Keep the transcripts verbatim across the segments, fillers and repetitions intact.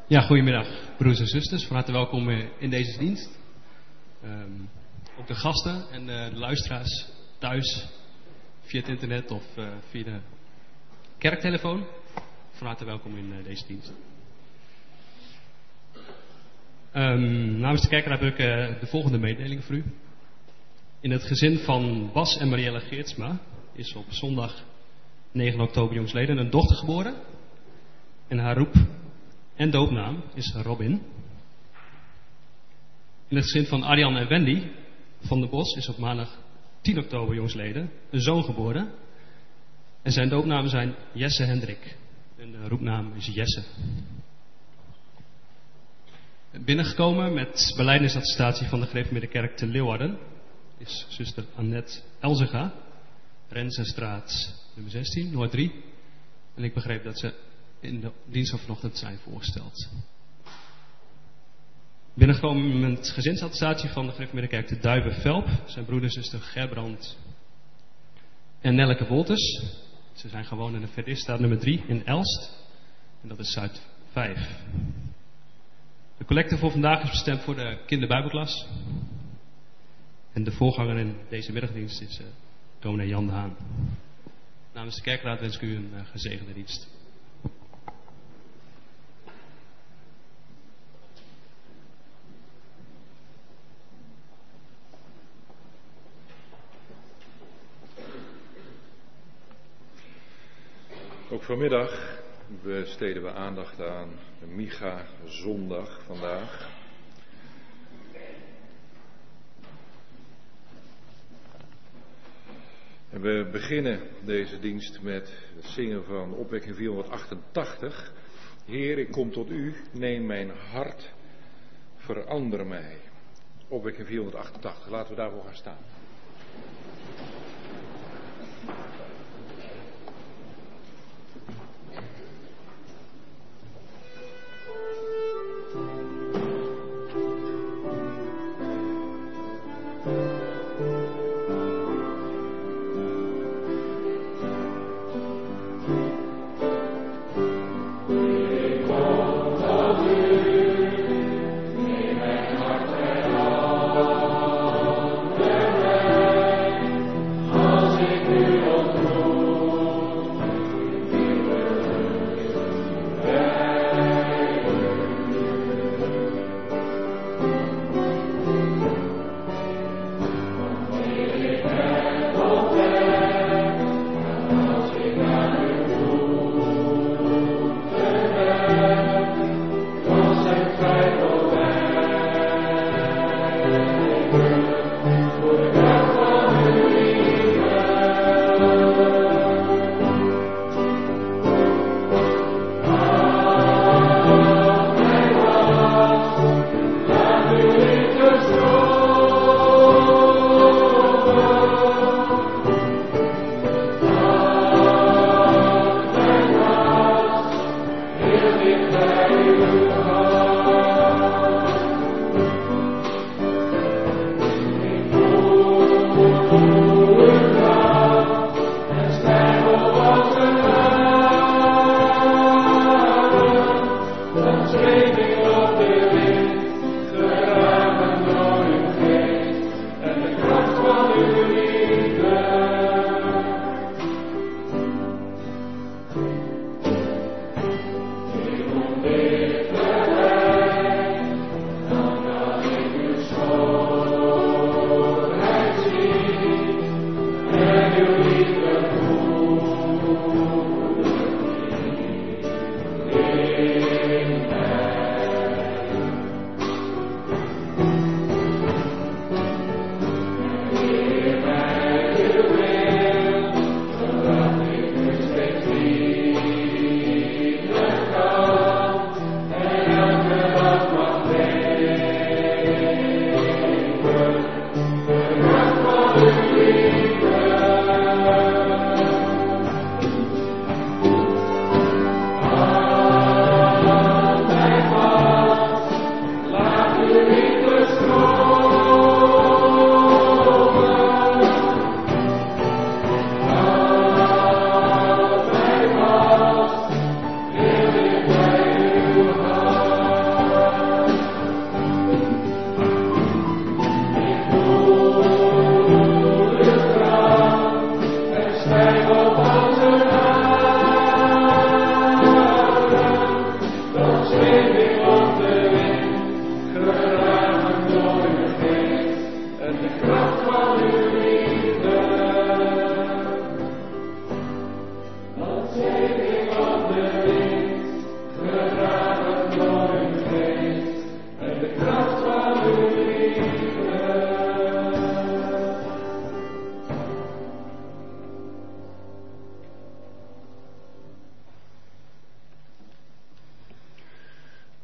Ja, goedemiddag broers en zusters. Van harte welkom in deze dienst. Um, ook de gasten en uh, de luisteraars thuis via het internet of uh, via de kerktelefoon. Van harte welkom in uh, deze dienst. Um, namens de kerkraad heb ik uh, de volgende mededeling voor u. In het gezin van Bas en Marielle Geertsma is op zondag negen oktober jongsleden een dochter geboren. En haar roep en doopnaam is Robin. In het gezin van Arjan en Wendy van der Bos is op maandag tien oktober jongsleden een zoon geboren. En zijn doopnamen zijn Jesse Hendrik. En de roepnaam is Jesse. Binnengekomen met belijdenis-attestatie van de Gereformeerde Kerk te Leeuwarden is zuster Annette Elzega, Rensenstraat nummer zestien, Noord drie. En ik begreep dat ze in de dienst van vanochtend zijn voorgesteld. Binnengekomen met gezinsattestatie van de Gereformeerde Kerk te Duiven-Velp zijn broeder en zuster Gerbrand en Nelleke Wolters. Ze zijn gewoon in de Verdiststraat nummer drie in Elst. En dat is Zuid vijf. De collecte voor vandaag is bestemd voor de kinderbijbelklas. En de voorganger in deze middagdienst is uh, dominee Jan de Haan. Namens de kerkraad wens ik u een uh, gezegende dienst. Ook vanmiddag besteden we aandacht aan de Micha zondag vandaag. En we beginnen deze dienst met het zingen van opwekking vierhonderdachtentachtig. Heer, ik kom tot u, neem mijn hart, verander mij. Opwekking vierhonderdachtentachtig, laten we daarvoor gaan staan. Amen.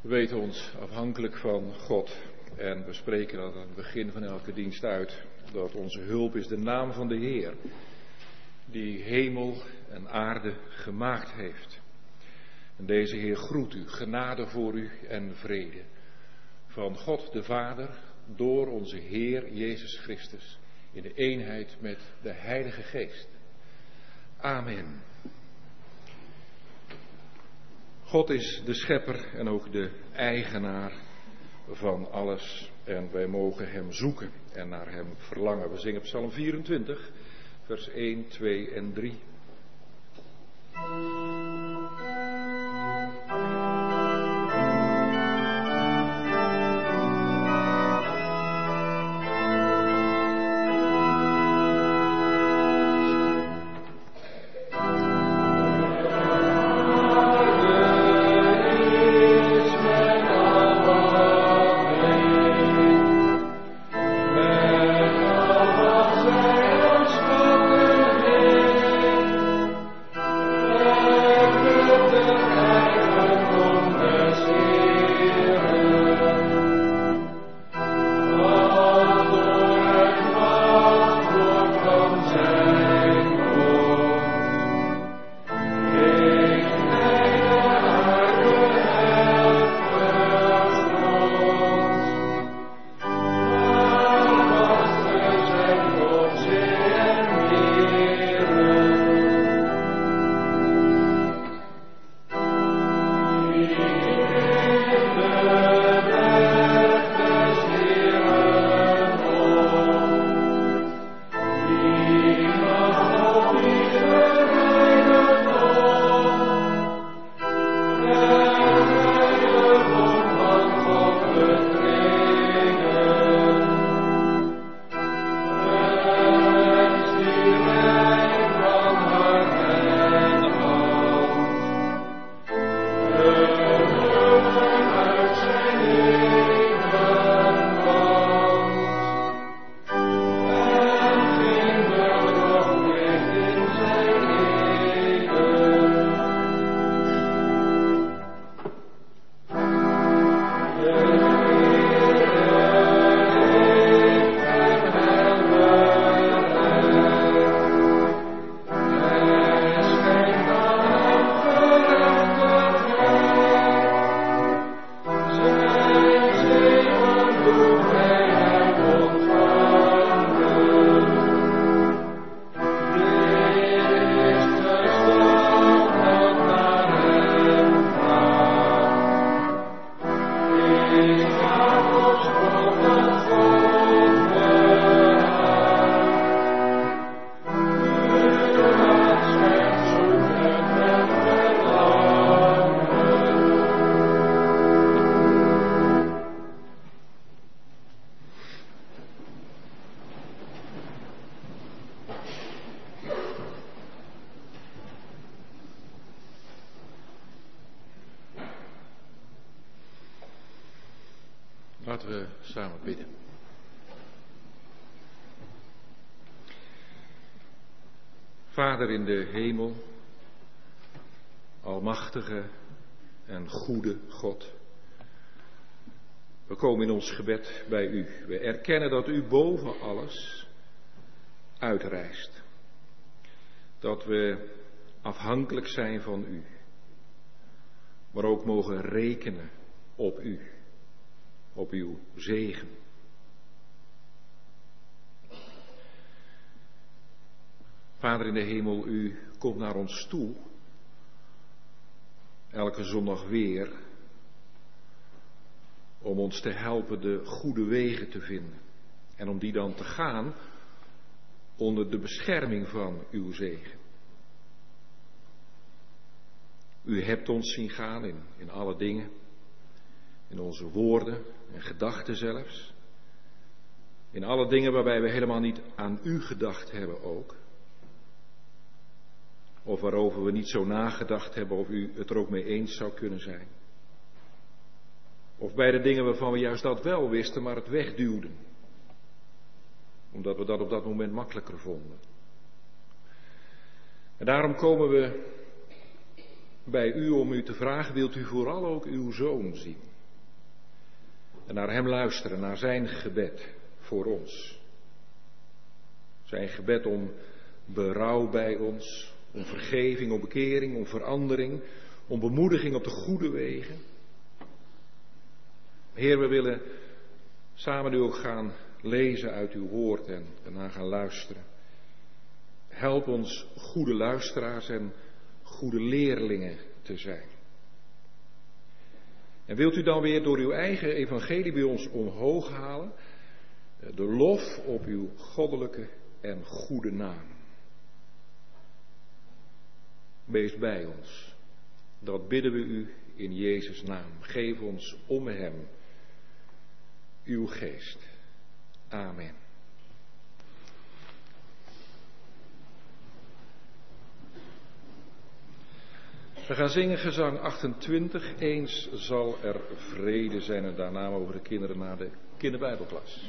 We weten ons afhankelijk van God en we spreken dat aan het begin van elke dienst uit, dat onze hulp is de naam van de Heer, die hemel en aarde gemaakt heeft. En deze Heer groet u, genade voor u en vrede, van God de Vader, door onze Heer Jezus Christus, in de eenheid met de Heilige Geest. Amen. God is de schepper en ook de eigenaar van alles. En wij mogen hem zoeken en naar hem verlangen. We zingen Psalm vierentwintig, vers één, twee en drie. Laten we samen bidden. Vader in de hemel, almachtige en goede God. We komen in ons gebed bij u. We erkennen dat u boven alles uitrijst. Dat we afhankelijk zijn van u. Maar ook mogen rekenen op u. Op uw zegen. Vader in de hemel, u komt naar ons toe. Elke zondag weer. Om ons te helpen de goede wegen te vinden. En om die dan te gaan onder de bescherming van uw zegen. U hebt ons zien gaan in, in alle dingen. In onze woorden en gedachten zelfs. In alle dingen waarbij we helemaal niet aan u gedacht hebben ook. Of waarover we niet zo nagedacht hebben of u het er ook mee eens zou kunnen zijn. Of bij de dingen waarvan we juist dat wel wisten, maar het wegduwden. Omdat we dat op dat moment makkelijker vonden. En daarom komen we bij u om u te vragen, wilt u vooral ook uw zoon zien? En naar hem luisteren, naar zijn gebed voor ons. Zijn gebed om berouw bij ons, om vergeving, om bekering, om verandering, om bemoediging op de goede wegen. Heer, we willen samen nu ook gaan lezen uit uw woord en ernaar gaan luisteren. Help ons goede luisteraars en goede leerlingen te zijn. En wilt u dan weer door uw eigen evangelie bij ons omhoog halen, de lof op uw goddelijke en goede naam. Wees bij ons. Dat bidden we u in Jezus' naam. Geef ons om hem uw geest. Amen. We gaan zingen gezang achtentwintig. Eens zal er vrede zijn. En daarna over de kinderen naar de kinderbijbelklas.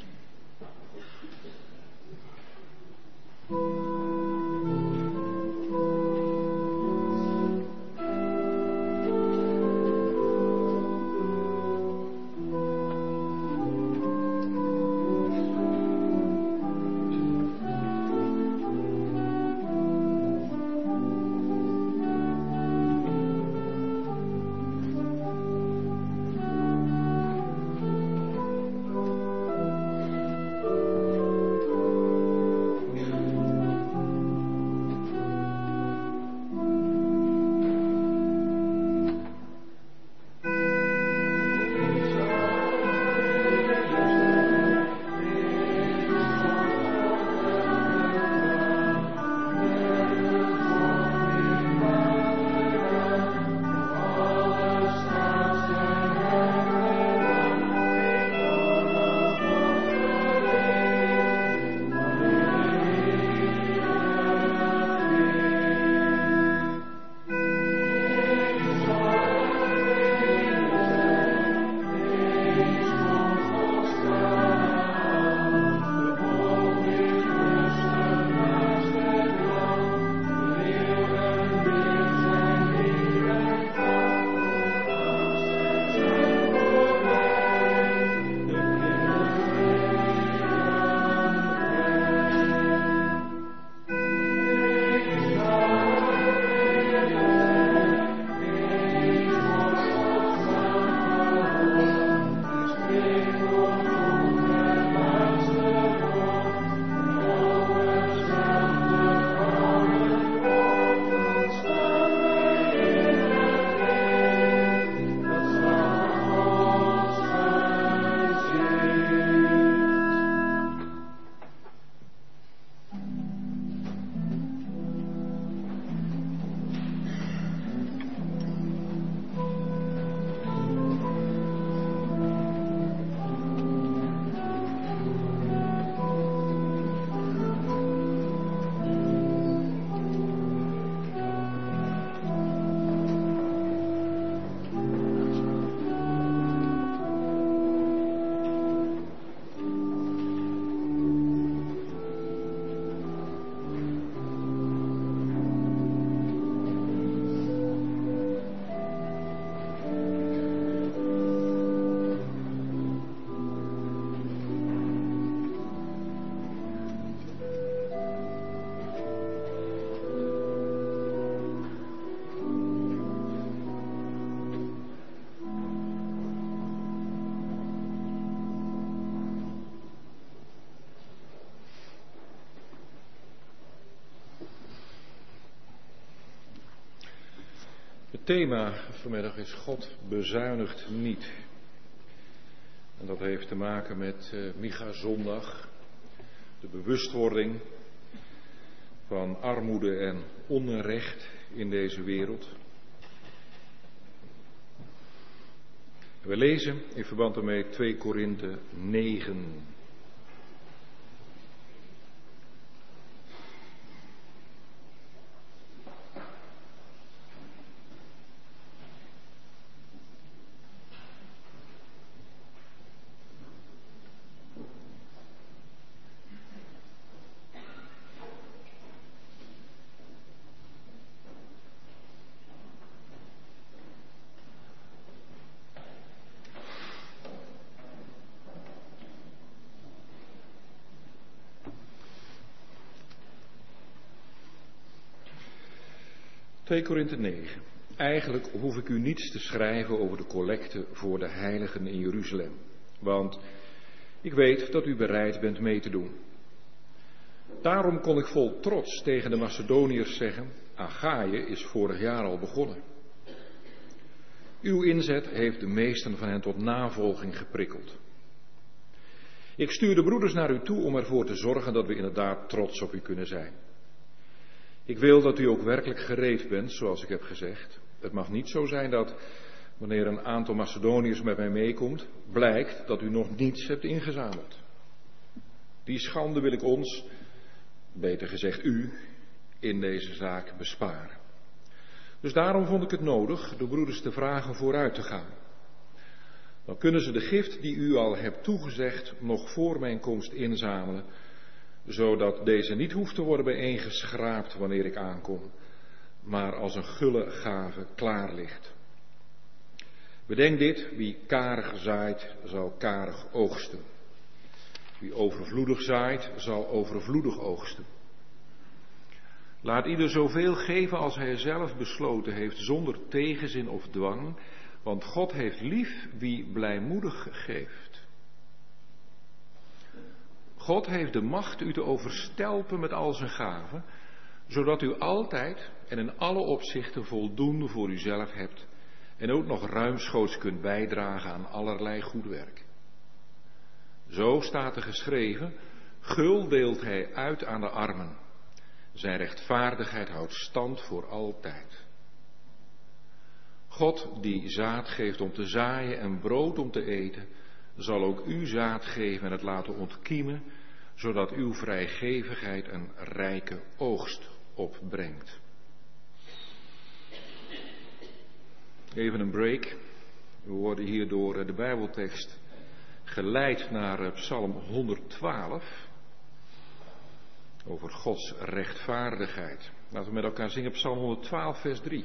Het thema vanmiddag is God bezuinigt niet. En dat heeft te maken met uh, Micha Zondag, de bewustwording van armoede en onrecht in deze wereld. We lezen in verband daarmee twee Korinthe negen. twee Korinthe negen. Eigenlijk hoef ik u niets te schrijven over de collecte voor de heiligen in Jeruzalem. Want ik weet dat u bereid bent mee te doen. Daarom kon ik vol trots tegen de Macedoniërs zeggen, Achaïe is vorig jaar al begonnen. Uw inzet heeft de meesten van hen tot navolging geprikkeld. Ik stuur de broeders naar u toe om ervoor te zorgen dat we inderdaad trots op u kunnen zijn. Ik wil dat u ook werkelijk gereed bent, zoals ik heb gezegd. Het mag niet zo zijn dat, wanneer een aantal Macedoniërs met mij meekomt, blijkt dat u nog niets hebt ingezameld. Die schande wil ik ons, beter gezegd u, in deze zaak besparen. Dus daarom vond ik het nodig de broeders te vragen vooruit te gaan. Dan kunnen ze de gift die u al hebt toegezegd nog voor mijn komst inzamelen, zodat deze niet hoeft te worden bijeengeschraapt wanneer ik aankom, maar als een gulle gave klaar ligt. Bedenk dit, wie karig zaait, zal karig oogsten. Wie overvloedig zaait, zal overvloedig oogsten. Laat ieder zoveel geven als hij zelf besloten heeft, zonder tegenzin of dwang, want God heeft lief wie blijmoedig geeft. God heeft de macht u te overstelpen met al zijn gaven, zodat u altijd en in alle opzichten voldoende voor uzelf hebt en ook nog ruimschoots kunt bijdragen aan allerlei goed werk. Zo staat er geschreven, gul deelt hij uit aan de armen. Zijn rechtvaardigheid houdt stand voor altijd. God die zaad geeft om te zaaien en brood om te eten, zal ook u zaad geven en het laten ontkiemen, zodat uw vrijgevigheid een rijke oogst opbrengt. Even een break. We worden hier door de Bijbeltekst geleid naar Psalm honderdtwaalf. Over Gods rechtvaardigheid. Laten we met elkaar zingen Psalm honderdtwaalf vers drie.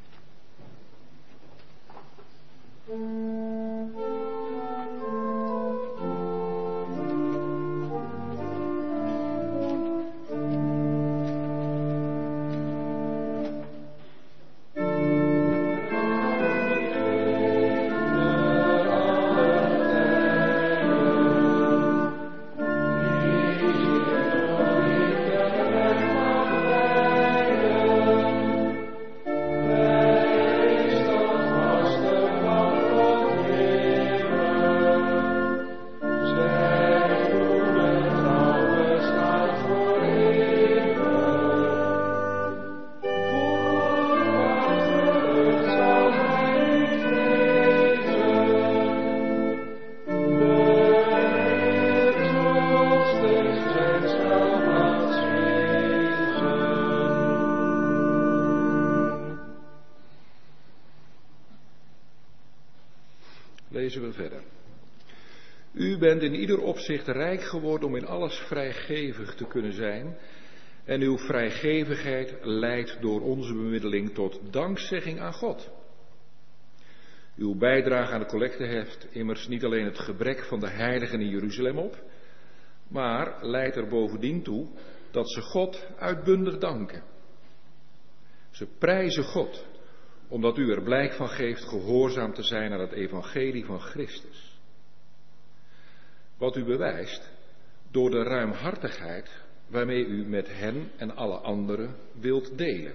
Lezen we verder. U bent in ieder opzicht rijk geworden om in alles vrijgevig te kunnen zijn. En uw vrijgevigheid leidt door onze bemiddeling tot dankzegging aan God. Uw bijdrage aan de collecte heft immers niet alleen het gebrek van de heiligen in Jeruzalem op, maar leidt er bovendien toe dat ze God uitbundig danken. Ze prijzen God, omdat u er blijk van geeft gehoorzaam te zijn aan het evangelie van Christus. Wat u bewijst door de ruimhartigheid waarmee u met hen en alle anderen wilt delen.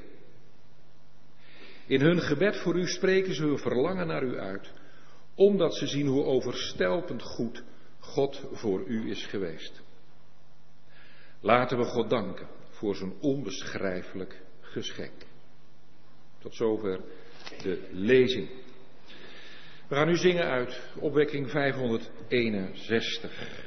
In hun gebed voor u spreken ze hun verlangen naar u uit, omdat ze zien hoe overstelpend goed God voor u is geweest. Laten we God danken voor zijn onbeschrijfelijk geschenk. Tot zover de lezing. We gaan nu zingen uit opwekking vijfhonderdeenenzestig.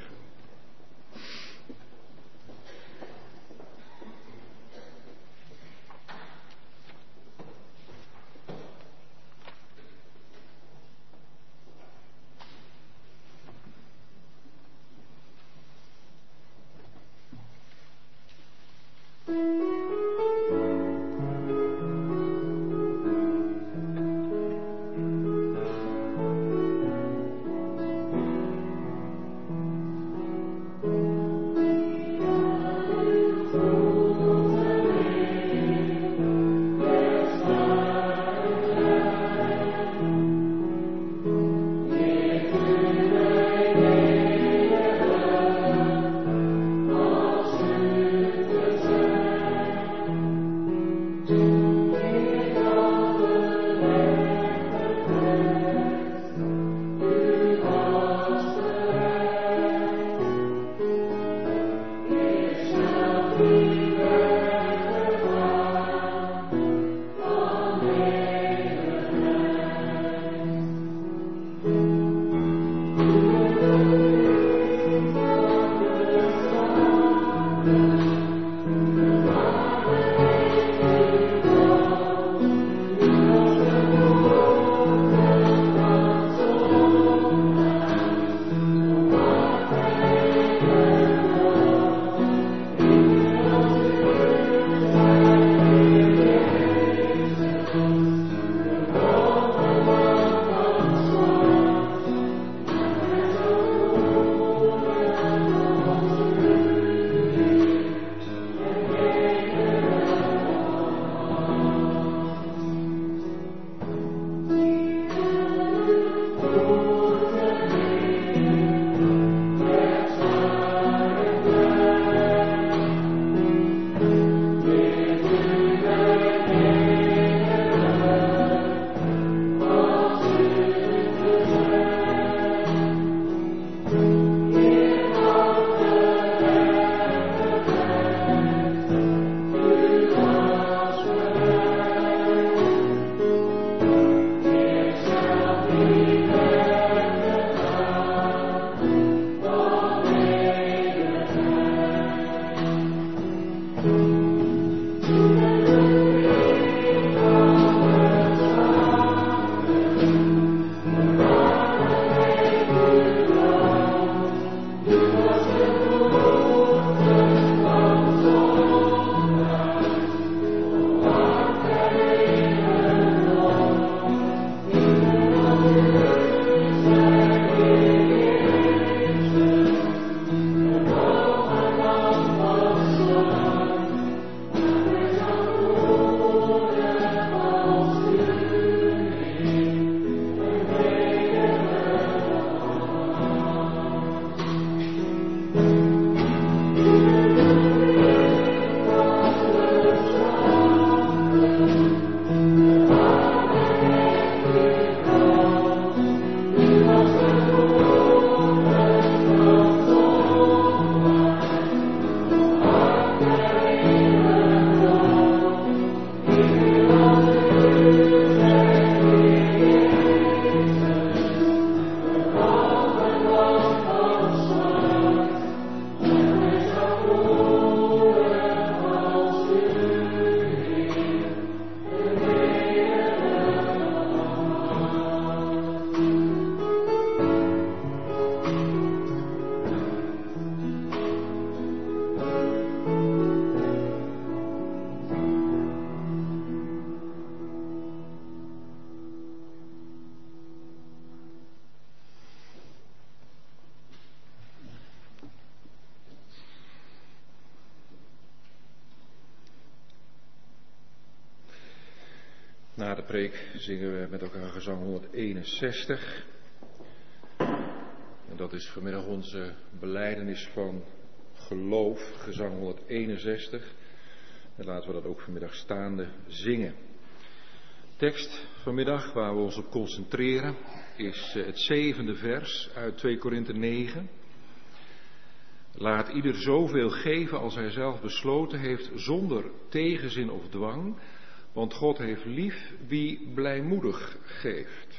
Na de preek zingen we met elkaar gezang honderdeenenzestig. En dat is vanmiddag onze belijdenis van geloof, gezang honderdeenenzestig. En laten we dat ook vanmiddag staande zingen. Tekst vanmiddag waar we ons op concentreren is het zevende vers uit twee Korinthe negen. Laat ieder zoveel geven als hij zelf besloten heeft, zonder tegenzin of dwang. Want God heeft lief wie blijmoedig geeft.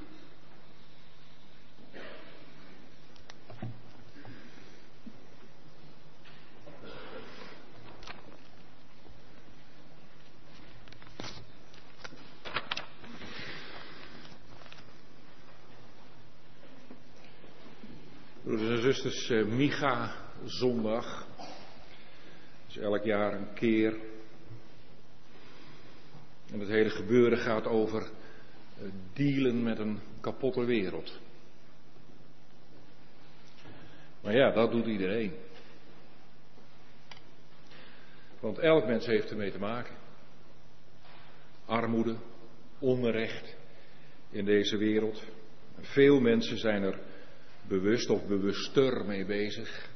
Broeders en zusters, uh, Micha zondag. Dus elk jaar een keer. En het hele gebeuren gaat over uh, dealen met een kapotte wereld. Maar ja, dat doet iedereen. Want elk mens heeft ermee te maken. Armoede, onrecht in deze wereld. Veel mensen zijn er bewust of bewuster mee bezig.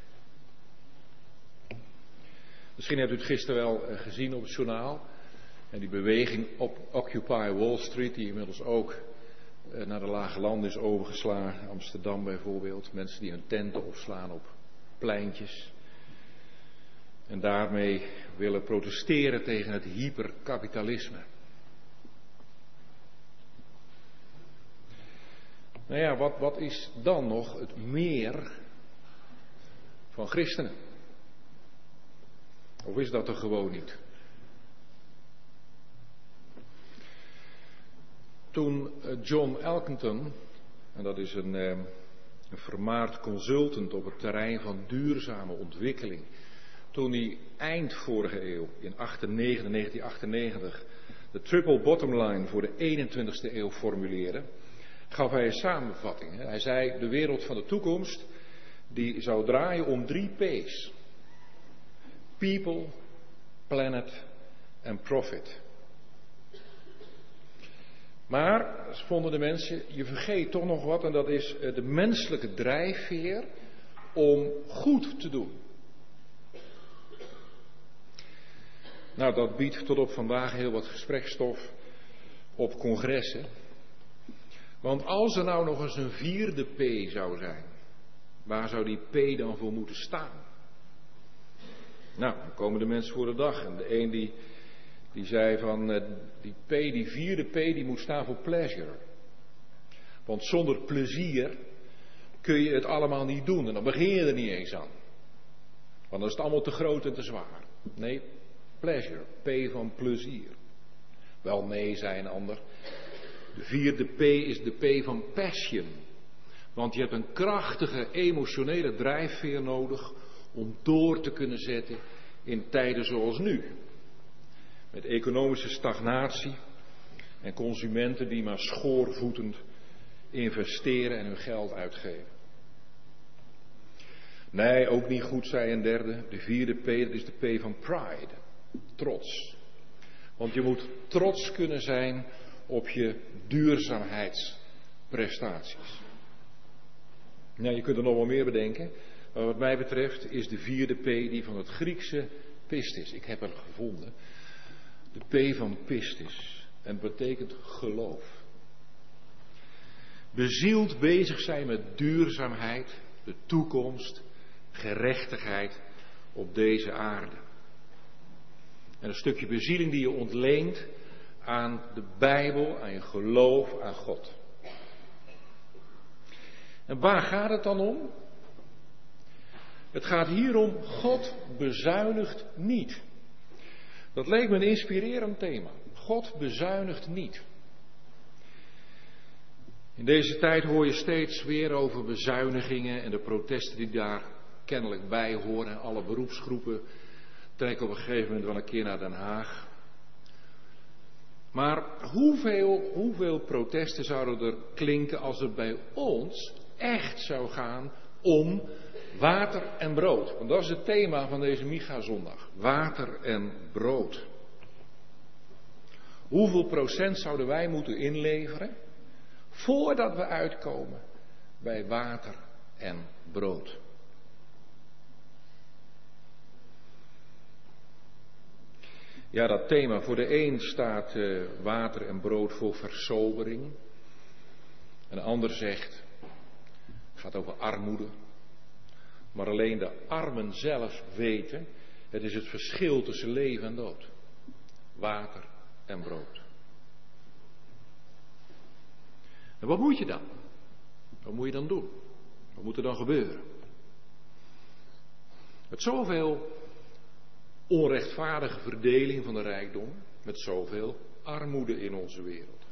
Misschien hebt u het gisteren wel uh, gezien op het journaal. En die beweging op Occupy Wall Street, die inmiddels ook uh, naar de lage landen is overgeslagen. Amsterdam bijvoorbeeld. Mensen die hun tenten opslaan op pleintjes. En daarmee willen protesteren tegen het hyperkapitalisme. Nou ja, wat, wat is dan nog het meer van christenen? Of is dat er gewoon niet? Toen John Elkington, en dat is een, een vermaard consultant op het terrein van duurzame ontwikkeling, toen hij eind vorige eeuw, in negentien achtennegentig, de triple bottom line voor de eenentwintigste eeuw formuleerde, gaf hij een samenvatting. Hij zei, de wereld van de toekomst, die zou draaien om drie P's. People, planet en profit. Maar, vonden de mensen, je vergeet toch nog wat, en dat is de menselijke drijfveer om goed te doen. Nou, dat biedt tot op vandaag heel wat gesprekstof op congressen. Want als er nou nog eens een vierde P zou zijn, waar zou die P dan voor moeten staan? Nou, dan komen de mensen voor de dag. En de een die, die zei van, uh, die P, die vierde P, die moet staan voor pleasure. Want zonder plezier kun je het allemaal niet doen. En dan begin je er niet eens aan. Want dan is het allemaal te groot en te zwaar. Nee, pleasure, P van plezier. Wel nee, zei een ander. De vierde P is de P van passion. Want je hebt een krachtige emotionele drijfveer nodig om door te kunnen zetten in tijden zoals nu. Met economische stagnatie en consumenten die maar schoorvoetend investeren en hun geld uitgeven. Nee, ook niet goed, zei een derde. De vierde P, dat is de P van pride. Trots. Want je moet trots kunnen zijn op je duurzaamheidsprestaties. Nou, je kunt er nog wel meer bedenken. Maar wat mij betreft is de vierde P die van het Griekse pistis. Ik heb er gevonden. De P van pistis. En het betekent geloof. Bezield bezig zijn met duurzaamheid, de toekomst, gerechtigheid op deze aarde. En een stukje bezieling die je ontleent aan de Bijbel, aan je geloof, aan God. En waar gaat het dan om? Het gaat hier om, God bezuinigt niet. Dat leek me een inspirerend thema. God bezuinigt niet. In deze tijd hoor je steeds weer over bezuinigingen en de protesten die daar kennelijk bij horen. Alle beroepsgroepen trekken op een gegeven moment wel een keer naar Den Haag. Maar hoeveel, hoeveel protesten zouden er klinken als het bij ons echt zou gaan om water en brood? Want dat is het thema van deze Micha-zondag. Water en brood. Hoeveel procent zouden wij moeten inleveren voordat we uitkomen bij water en brood? Ja, dat thema. Voor de een staat uh, water en brood voor versobering. Een ander zegt, het gaat over armoede. Maar alleen de armen zelf weten, het is het verschil tussen leven en dood. Water en brood. En wat moet je dan? Wat moet je dan doen? Wat moet er dan gebeuren? Met zoveel onrechtvaardige verdeling van de rijkdom, met zoveel armoede in onze wereld.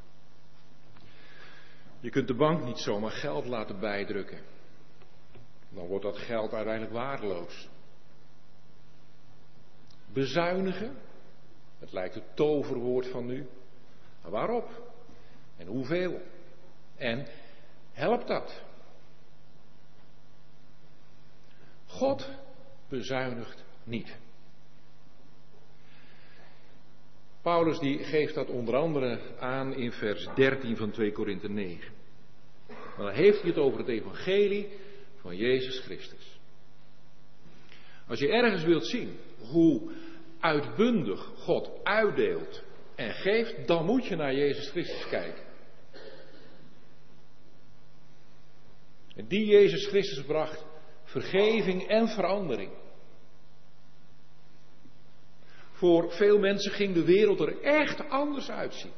Je kunt de bank niet zomaar geld laten bijdrukken. Dan wordt dat geld uiteindelijk waardeloos. Bezuinigen, het lijkt het toverwoord van nu. Maar waarop? En hoeveel? En helpt dat? God bezuinigt niet. Paulus die geeft dat onder andere aan in vers dertien van twee Korinthe negen. Maar dan heeft hij het over het evangelie van Jezus Christus. Als je ergens wilt zien hoe uitbundig God uitdeelt en geeft, dan moet je naar Jezus Christus kijken. En die Jezus Christus bracht vergeving en verandering. Voor veel mensen ging de wereld er echt anders uitzien.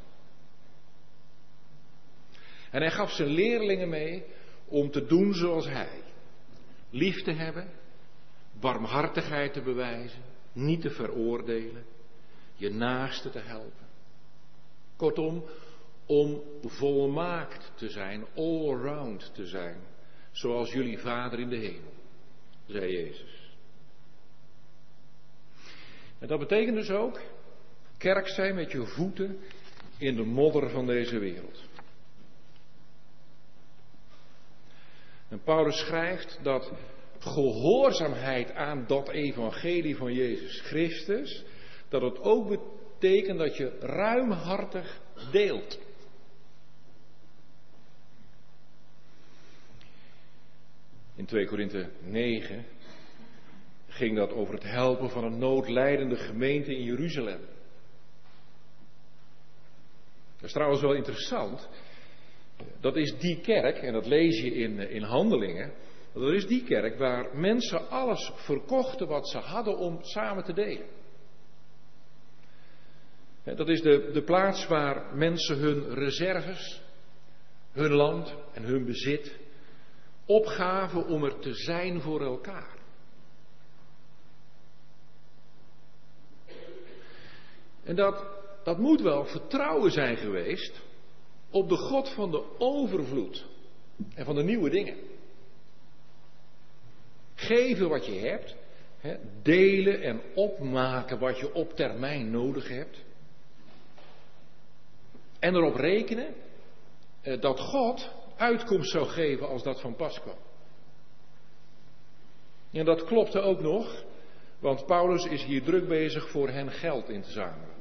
En hij gaf zijn leerlingen mee om te doen zoals hij. Lief te hebben, barmhartigheid te bewijzen, niet te veroordelen, je naaste te helpen. Kortom, om volmaakt te zijn, all-round te zijn, zoals jullie Vader in de hemel, zei Jezus. En dat betekent dus ook kerk zijn met je voeten in de modder van deze wereld. En Paulus schrijft dat gehoorzaamheid aan dat evangelie van Jezus Christus, dat het ook betekent dat je ruimhartig deelt. In twee Korinthe negen ging dat over het helpen van een noodlijdende gemeente in Jeruzalem. Dat is trouwens wel interessant. Dat is die kerk, en dat lees je in, in Handelingen. Dat is die kerk waar mensen alles verkochten wat ze hadden om samen te delen. Dat is de, de plaats waar mensen hun reserves, hun land en hun bezit opgaven om er te zijn voor elkaar. En dat, dat moet wel vertrouwen zijn geweest op de God van de overvloed en van de nieuwe dingen. Geven wat je hebt, hè, delen en opmaken wat je op termijn nodig hebt. En erop rekenen eh, dat God uitkomst zou geven als dat van pas kwam. En dat klopte ook nog, want Paulus is hier druk bezig voor hen geld in te zamelen.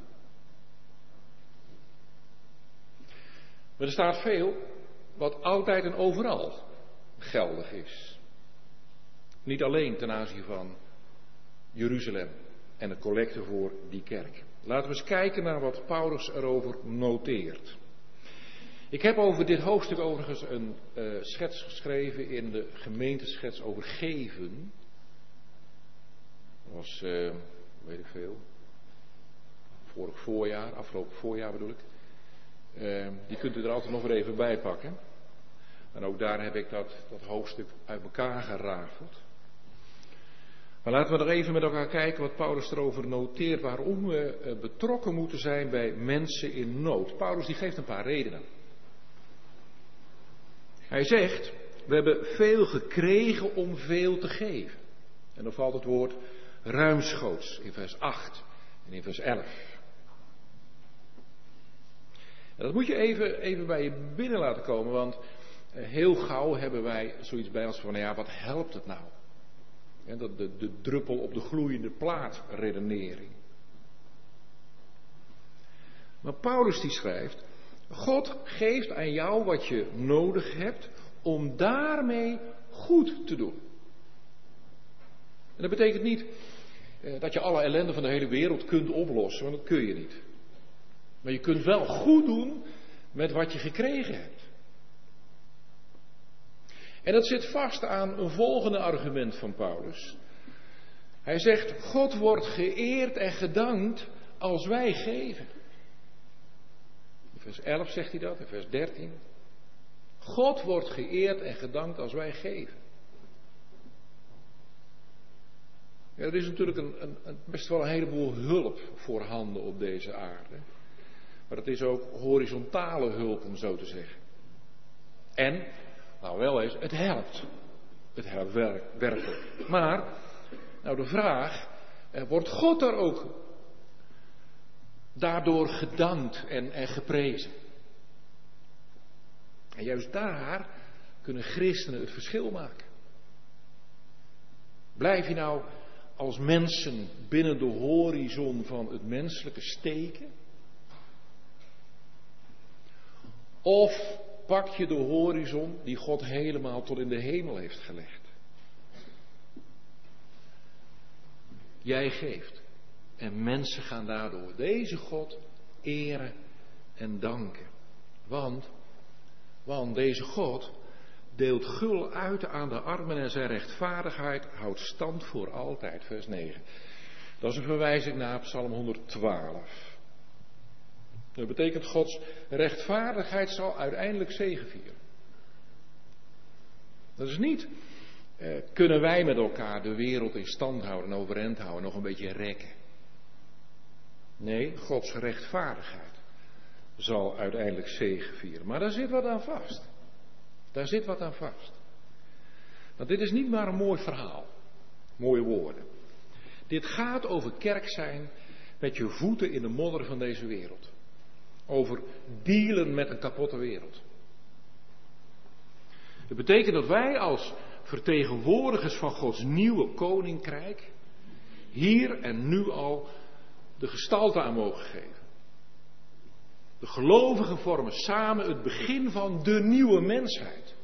Maar er staat veel wat altijd en overal geldig is. Niet alleen ten aanzien van Jeruzalem en het collecte voor die kerk. Laten we eens kijken naar wat Paulus erover noteert. Ik heb over dit hoofdstuk overigens een uh, schets geschreven in de gemeenteschets over geven. Dat was, uh, weet ik veel, vorig voorjaar, afgelopen voorjaar bedoel ik. Uh, die kunt u er altijd nog weer even bij pakken. En ook daar heb ik dat, dat hoofdstuk uit elkaar gerafeld. Maar laten we nog even met elkaar kijken wat Paulus erover noteert. Waarom we betrokken moeten zijn bij mensen in nood. Paulus die geeft een paar redenen. Hij zegt, we hebben veel gekregen om veel te geven. En dan valt het woord ruimschoots in vers acht en in vers elf. En dat moet je even, even bij je binnen laten komen, want heel gauw hebben wij zoiets bij ons van, ja, wat helpt het nou? Ja, de, de, de druppel op de gloeiende plaat redenering. Maar Paulus die schrijft, God geeft aan jou wat je nodig hebt om daarmee goed te doen. En dat betekent niet eh, dat je alle ellende van de hele wereld kunt oplossen, want dat kun je niet. Maar je kunt wel goed doen met wat je gekregen hebt. En dat zit vast aan een volgende argument van Paulus. Hij zegt, God wordt geëerd en gedankt als wij geven. In vers elf zegt hij dat, in vers dertien. God wordt geëerd en gedankt als wij geven. Ja, er is natuurlijk een, een, een, best wel een heleboel hulp voorhanden op deze aarde. Maar het is ook horizontale hulp, om zo te zeggen. En, nou wel eens, het helpt. Het helpt werk, werkelijk. Maar, nou de vraag, eh, wordt God daar ook daardoor gedankt en, en geprezen? En juist daar kunnen christenen het verschil maken. Blijf je nou als mensen binnen de horizon van het menselijke steken? Of pak je de horizon die God helemaal tot in de hemel heeft gelegd? Jij geeft. En mensen gaan daardoor deze God eren en danken. Want, want deze God deelt gul uit aan de armen en zijn rechtvaardigheid houdt stand voor altijd. Vers negen. Dat is een verwijzing naar Psalm honderdtwaalf. Dat betekent Gods rechtvaardigheid zal uiteindelijk zegevieren. Dat is niet, eh, kunnen wij met elkaar de wereld in stand houden en overeind houden, nog een beetje rekken. Nee, Gods rechtvaardigheid zal uiteindelijk zegevieren. Maar daar zit wat aan vast. Daar zit wat aan vast. Want dit is niet maar een mooi verhaal. Mooie woorden. Dit gaat over kerk zijn met je voeten in de modder van deze wereld. Over dealen met een kapotte wereld. Het betekent dat wij als vertegenwoordigers van Gods nieuwe koninkrijk hier en nu al de gestalte aan mogen geven. De gelovigen vormen samen het begin van de nieuwe mensheid.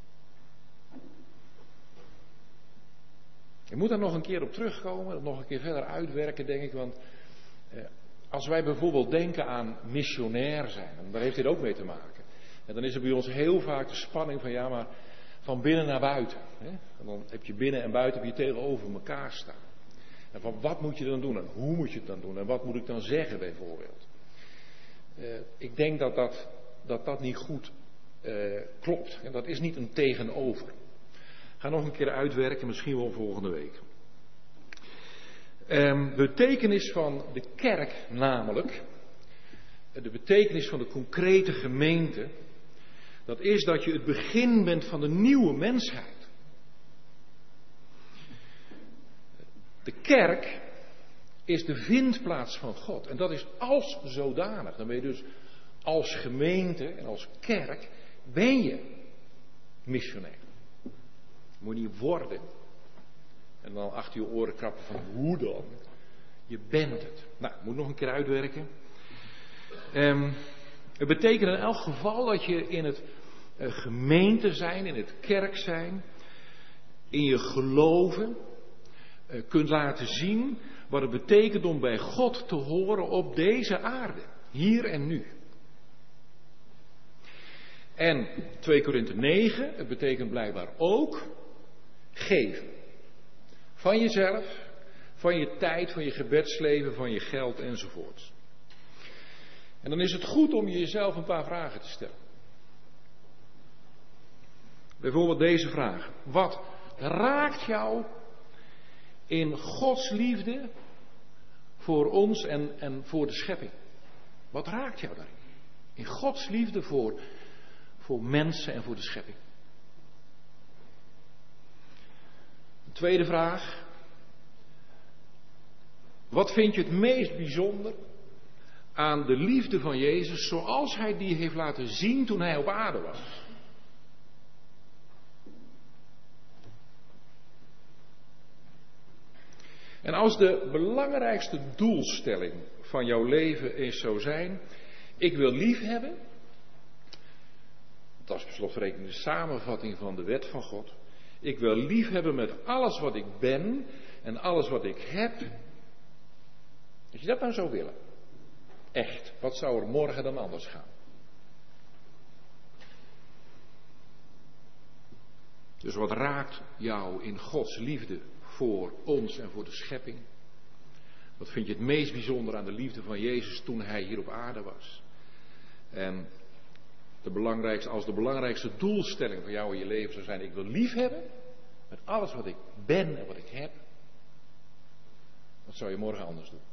Ik moet daar nog een keer op terugkomen, dat nog een keer verder uitwerken, denk ik, want eh, als wij bijvoorbeeld denken aan missionair zijn, en daar heeft dit ook mee te maken. En dan is er bij ons heel vaak de spanning van, ja maar, van binnen naar buiten. Hè? En dan heb je binnen en buiten heb je tegenover elkaar staan. En van wat moet je dan doen en hoe moet je het dan doen en wat moet ik dan zeggen bijvoorbeeld. Uh, ik denk dat dat, dat, dat niet goed uh, klopt. En dat is niet een tegenover. Ik ga nog een keer uitwerken, misschien wel volgende week. Um, de betekenis van de kerk namelijk, de betekenis van de concrete gemeente, dat is dat je het begin bent van de nieuwe mensheid. De kerk is de vindplaats van God. En dat is als zodanig. Dan ben je dus als gemeente en als kerk, ben je missionair. Moet je niet worden. En dan achter je oren krappen van hoe dan? Je bent het. Nou, ik moet nog een keer uitwerken. Um, het betekent in elk geval dat je in het uh, gemeente zijn, in het kerk zijn, in je geloven, uh, kunt laten zien wat het betekent om bij God te horen op deze aarde. Hier en nu. En twee Korinthe negen, het betekent blijkbaar ook geven. Van jezelf, van je tijd, van je gebedsleven, van je geld enzovoorts. En dan is het goed om jezelf een paar vragen te stellen. Bijvoorbeeld deze vraag. Wat raakt jou in Gods liefde voor ons en, en voor de schepping? Wat raakt jou daarin? In Gods liefde voor, voor mensen en voor de schepping. Een tweede vraag. Wat vind je het meest bijzonder aan de liefde van Jezus zoals Hij die heeft laten zien toen Hij op aarde was? En als de belangrijkste doelstelling van jouw leven is zou zijn, ik wil lief hebben, dat is per slotverrekening de samenvatting van de wet van God, ik wil lief hebben met alles wat ik ben en alles wat ik heb. Als je dat nou zou willen, echt, wat zou er morgen dan anders gaan? Dus wat raakt jou in Gods liefde voor ons en voor de schepping? Wat vind je het meest bijzonder aan de liefde van Jezus toen Hij hier op aarde was? En de belangrijkste, als de belangrijkste doelstelling van jou in je leven zou zijn, ik wil lief hebben met alles wat ik ben en wat ik heb. Wat zou je morgen anders doen?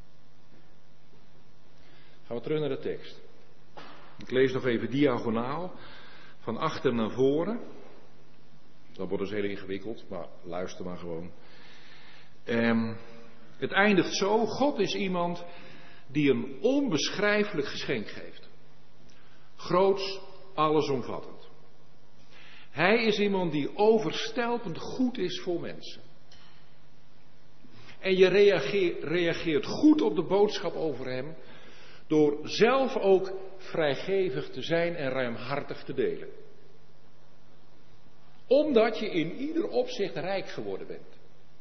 Gaan we terug naar de tekst. Ik lees nog even diagonaal, van achter naar voren. Dat wordt dus heel ingewikkeld, maar luister maar gewoon. Um, het eindigt zo, God is iemand die een onbeschrijfelijk geschenk geeft. Groots, allesomvattend. Hij is iemand die overstelpend goed is voor mensen. En je reageert, reageert goed op de boodschap over hem, door zelf ook vrijgevig te zijn en ruimhartig te delen. Omdat je in ieder opzicht rijk geworden bent.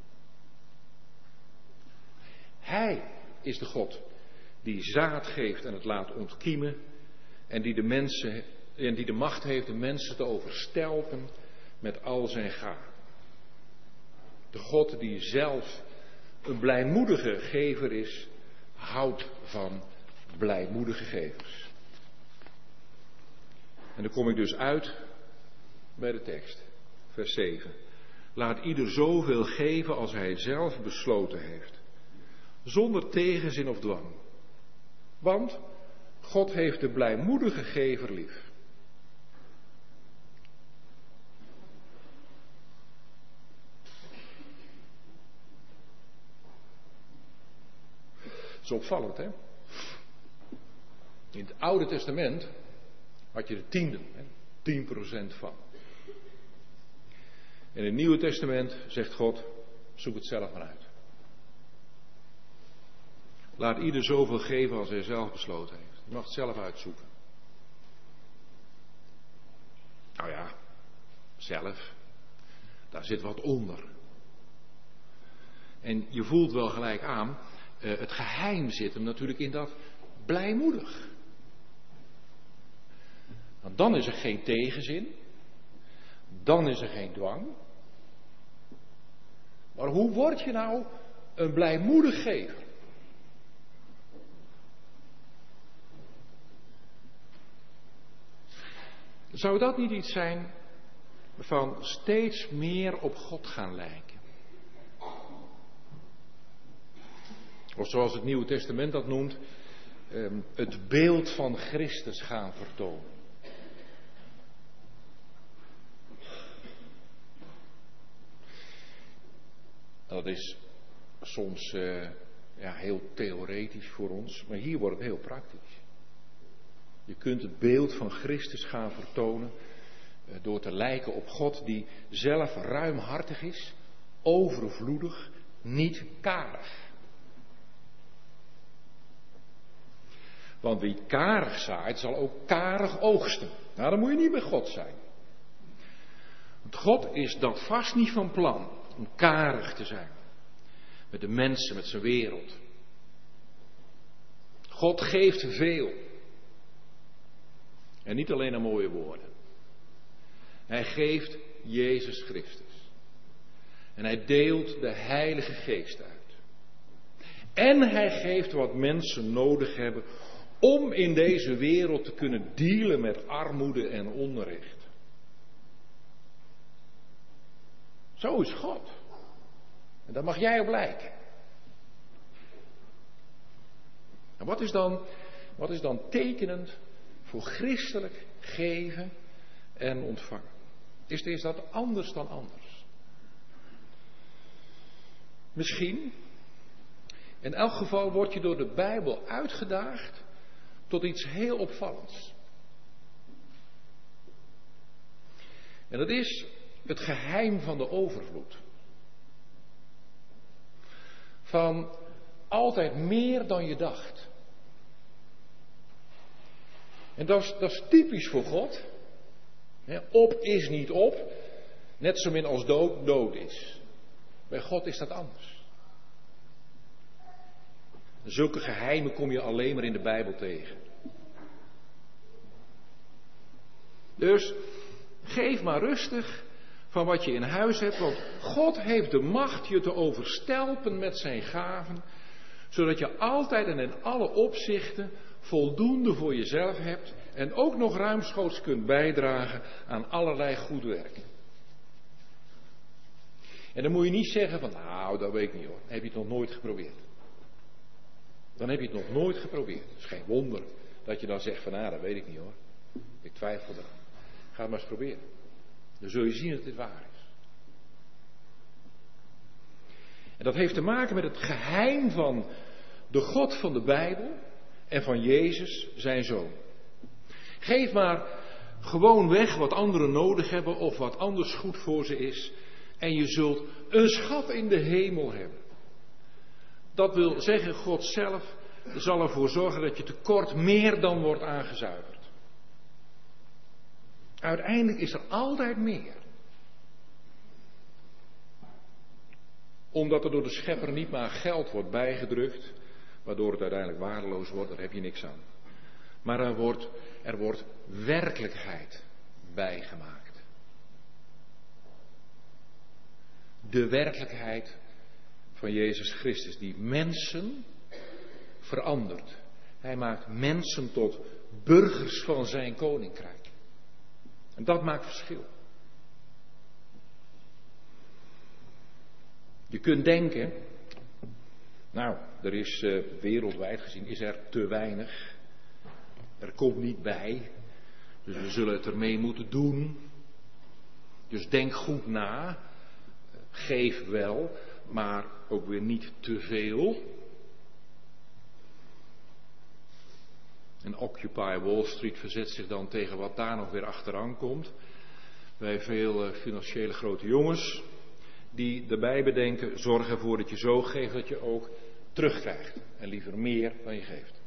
Hij is de God die zaad geeft en het laat ontkiemen. En die de mensen, en die de macht heeft de mensen te overstelpen met al zijn gaven. De God die zelf een blijmoedige gever is, houdt van blijmoedige gevers. En dan kom ik dus uit bij de tekst. Vers zeven. Laat ieder zoveel geven als hij zelf besloten heeft. Zonder tegenzin of dwang. Want God heeft de blijmoedige gever lief. Dat is opvallend, hè? In het Oude Testament had je de tienden, hè? tien procent van. In het Nieuwe Testament zegt God, zoek het zelf maar uit. Laat ieder zoveel geven als hij zelf besloten heeft. Je mag het zelf uitzoeken. Nou ja, zelf. Daar zit wat onder. En je voelt wel gelijk aan, uh, het geheim zit hem natuurlijk in dat blijmoedig. Want dan is er geen tegenzin. Dan is er geen dwang. Maar hoe word je nou een blijmoedig gever? Zou dat niet iets zijn van steeds meer op God gaan lijken? Of zoals het Nieuwe Testament dat noemt, het beeld van Christus gaan vertonen. Dat is soms uh, ja, heel theoretisch voor ons, maar hier wordt het heel praktisch. Je kunt het beeld van Christus gaan vertonen door te lijken op God die zelf ruimhartig is, overvloedig, niet karig. Want wie karig zaait, zal ook karig oogsten. Nou, dan moet je niet bij God zijn. Want God is dat vast niet van plan, om karig te zijn. Met de mensen, met zijn wereld. God geeft veel. En niet alleen aan mooie woorden. Hij geeft Jezus Christus. En hij deelt de Heilige Geest uit. En hij geeft wat mensen nodig hebben om in deze wereld te kunnen dealen met armoede en onrecht. Zo is God. En daar mag jij op lijken. En wat is dan, wat is dan tekenend voor christelijk geven en ontvangen? Is, is dat anders dan anders? Misschien. In elk geval word je door de Bijbel uitgedaagd tot iets heel opvallends. En dat is het geheim van de overvloed. Van altijd meer dan je dacht. En dat is, dat is typisch voor God. Op is niet op, net zo min als dood dood is. Bij God is dat anders. Zulke geheimen kom je alleen maar in de Bijbel tegen. Dus geef maar rustig van wat je in huis hebt, want God heeft de macht je te overstelpen met zijn gaven, zodat je altijd en in alle opzichten voldoende voor jezelf hebt en ook nog ruimschoots kunt bijdragen aan allerlei goed werk. En dan moet je niet zeggen van, nou, dat weet ik niet hoor, dan heb je het nog nooit geprobeerd. Dan heb je het nog nooit geprobeerd. Het is geen wonder dat je dan zegt van, nou, dat weet ik niet hoor. Ik twijfel eraan. Ga het maar eens proberen. Dan zul je zien dat dit waar is. En dat heeft te maken met het geheim van de God van de Bijbel en van Jezus, zijn Zoon. Geef maar gewoon weg wat anderen nodig hebben of wat anders goed voor ze is. En je zult een schat in de hemel hebben. Dat wil zeggen, God zelf zal ervoor zorgen dat je tekort meer dan wordt aangezuiverd. Uiteindelijk is er altijd meer. Omdat er door de schepper niet maar geld wordt bijgedrukt, waardoor het uiteindelijk waardeloos wordt, daar heb je niks aan. Maar er wordt, er wordt werkelijkheid bijgemaakt. De werkelijkheid van Jezus Christus, die mensen verandert. Hij maakt mensen tot burgers van zijn koninkrijk. En dat maakt verschil. Je kunt denken, nou, er is uh, wereldwijd gezien, is er te weinig. Er komt niet bij. Dus we zullen het ermee moeten doen. Dus denk goed na. Geef wel, maar ook weer niet te veel. En Occupy Wall Street verzet zich dan tegen wat daar nog weer achteraan komt. Bij veel uh, financiële grote jongens die erbij bedenken, zorg ervoor dat je zo geeft dat je ook terugkrijgt. En liever meer dan je geeft.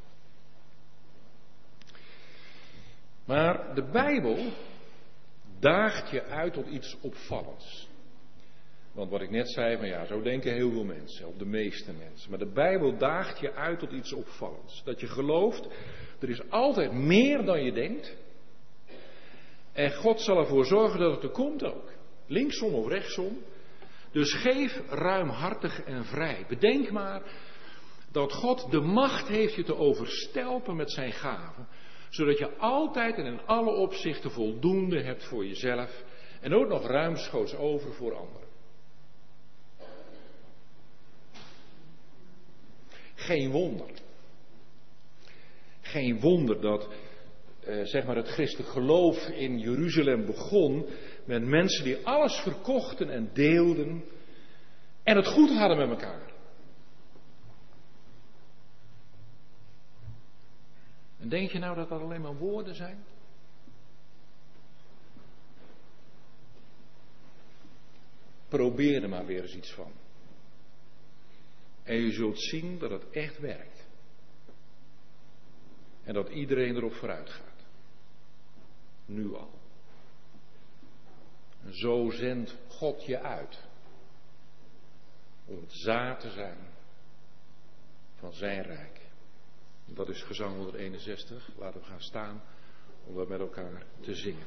Maar de Bijbel daagt je uit tot iets opvallends. Want wat ik net zei, van ja, zo denken heel veel mensen, of de meeste mensen. Maar de Bijbel daagt je uit tot iets opvallends. Dat je gelooft, er is altijd meer dan je denkt. En God zal ervoor zorgen dat het er komt ook. Linksom of rechtsom. Dus geef ruimhartig en vrij. Bedenk maar dat God de macht heeft je te overstelpen met zijn gaven. Zodat je altijd en in alle opzichten voldoende hebt voor jezelf. En ook nog ruimschoots over voor anderen. Geen wonder. Geen wonder dat eh, zeg maar het christelijk geloof in Jeruzalem begon met mensen die alles verkochten en deelden en het goed hadden met elkaar. En denk je nou dat dat alleen maar woorden zijn? probeer er maar weer eens iets van. En je zult zien dat het echt werkt. En dat iedereen erop vooruit gaat. Nu al. En zo zendt God je uit. Om het zaad te zijn van zijn rijk. Dat is gezang honderdeenenzestig. Laten we gaan staan om dat met elkaar te zingen.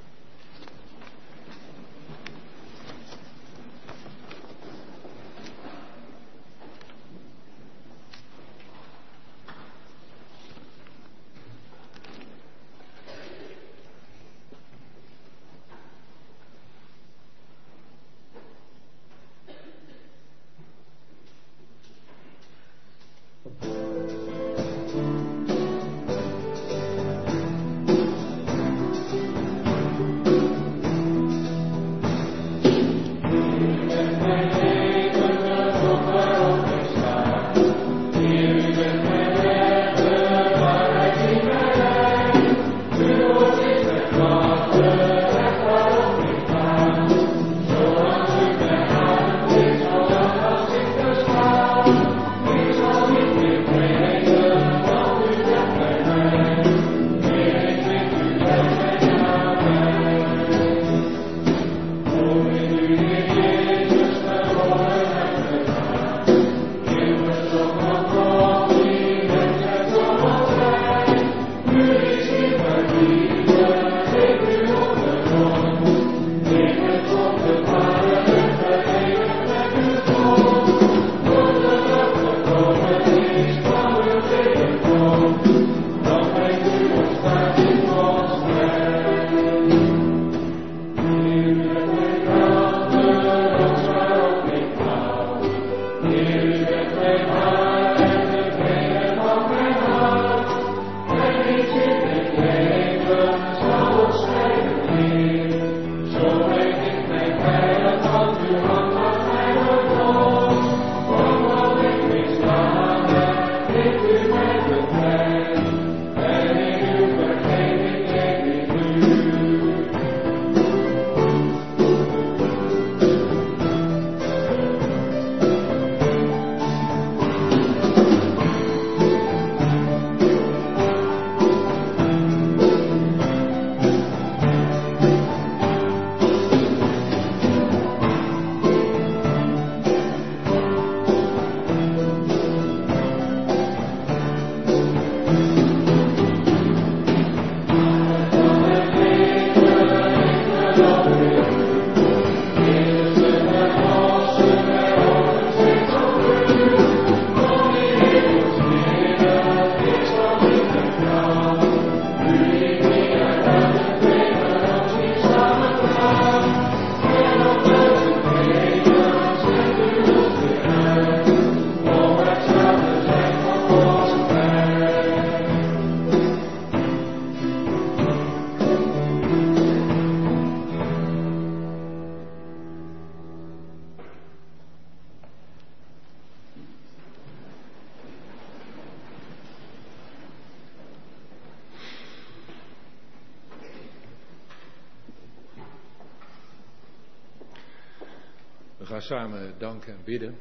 We gaan samen danken en bidden.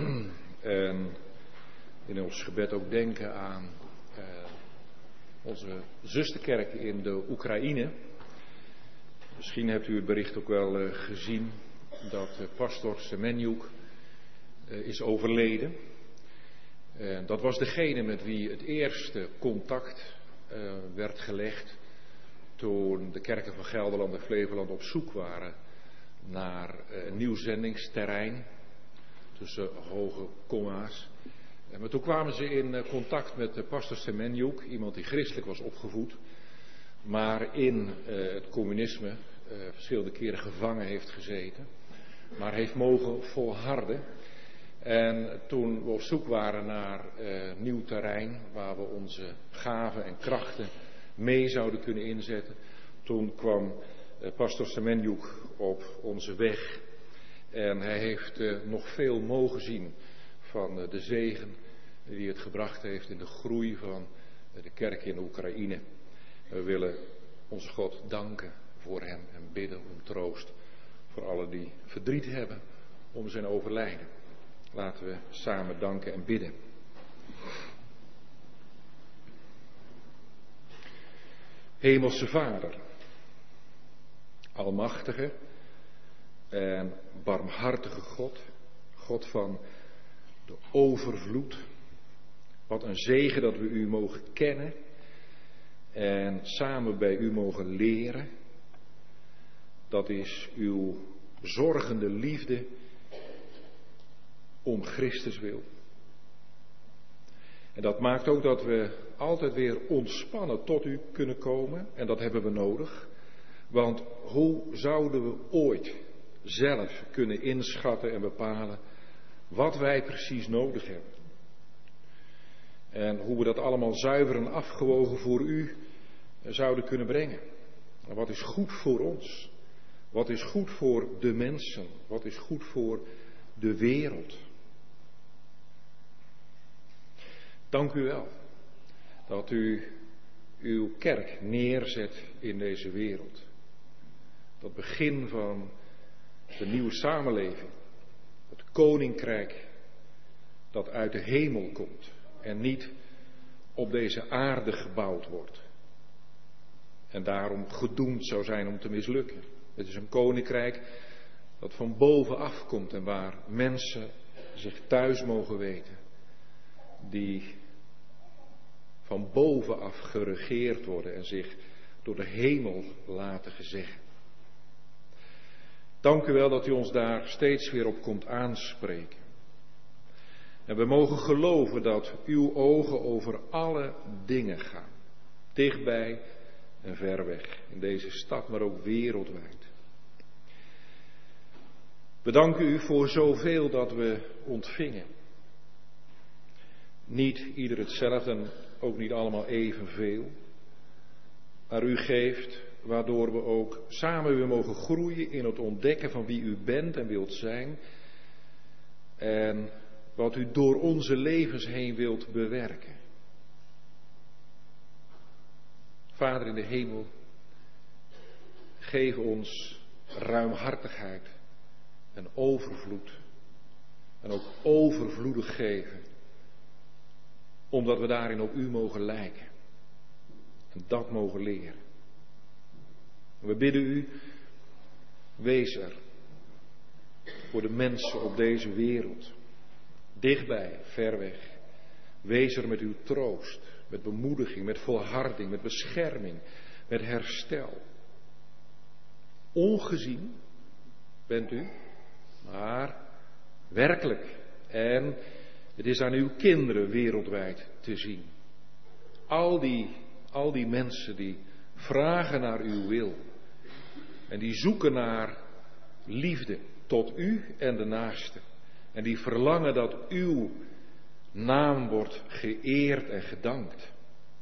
En in ons gebed ook denken aan uh, onze zusterkerk in de Oekraïne. Misschien hebt u het bericht ook wel uh, gezien dat uh, pastor Semenjuk uh, is overleden. Uh, dat was degene met wie het eerste contact uh, werd gelegd toen de kerken van Gelderland en Flevoland op zoek waren naar een nieuw zendingsterrein tussen hoge komma's. Maar toen kwamen ze in contact met pastor Semenjuk, iemand die christelijk was opgevoed, maar in uh, het communisme uh, verschillende keren gevangen heeft gezeten, maar heeft mogen volharden. En toen we op zoek waren naar uh, nieuw terrein waar we onze gaven en krachten mee zouden kunnen inzetten, toen kwam uh, pastor Semenjuk op onze weg. En hij heeft uh, nog veel mogen zien van uh, de zegen die het gebracht heeft in de groei van uh, de kerk in Oekraïne. We willen onze God danken voor hem en bidden om troost voor allen die verdriet hebben om zijn overlijden. Laten we samen danken en bidden. Hemelse Vader, almachtige en barmhartige God, God van de overvloed. Wat een zegen dat we u mogen kennen en samen bij u mogen leren. Dat is uw zorgende liefde om Christus wil. En dat maakt ook dat we altijd weer ontspannen tot u kunnen komen. En dat hebben we nodig. Want hoe zouden we ooit zelf kunnen inschatten en bepalen wat wij precies nodig hebben? En hoe we dat allemaal zuiver en afgewogen voor u zouden kunnen brengen. En wat is goed voor ons? Wat is goed voor de mensen? Wat is goed voor de wereld? Dank u wel dat u uw kerk neerzet in deze wereld. Dat begin van de nieuwe samenleving. Het koninkrijk dat uit de hemel komt en niet op deze aarde gebouwd wordt. En daarom gedoemd zou zijn om te mislukken. Het is een koninkrijk dat van bovenaf komt en waar mensen zich thuis mogen weten. Die van bovenaf geregeerd worden en zich door de hemel laten gezeggen. Dank u wel dat u ons daar steeds weer op komt aanspreken. En we mogen geloven dat uw ogen over alle dingen gaan. Dichtbij en ver weg. In deze stad, maar ook wereldwijd. We danken u voor zoveel dat we ontvingen. Niet ieder hetzelfde en ook niet allemaal evenveel. Maar u geeft, waardoor we ook samen weer mogen groeien in het ontdekken van wie u bent en wilt zijn. En wat u door onze levens heen wilt bewerken. Vader in de hemel, geef ons ruimhartigheid en overvloed. En ook overvloedig geven. Omdat we daarin op u mogen lijken. En dat mogen leren. We bidden u, wees er voor de mensen op deze wereld. Dichtbij, ver weg. Wees er met uw troost, met bemoediging, met volharding, met bescherming, met herstel. Ongezien bent u, maar werkelijk. En het is aan uw kinderen wereldwijd te zien. Al die, al die mensen die vragen naar uw wil. En die zoeken naar liefde tot u en de naaste. En die verlangen dat uw naam wordt geëerd en gedankt.